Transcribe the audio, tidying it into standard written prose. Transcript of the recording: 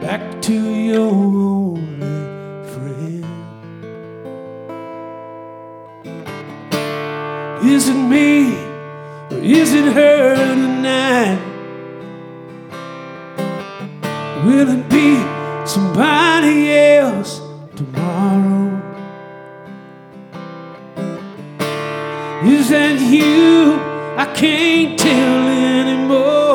back to your only friend? Is it me or is it her tonight? Will it be somebody else tomorrow? Is that you? I can't tell anymore.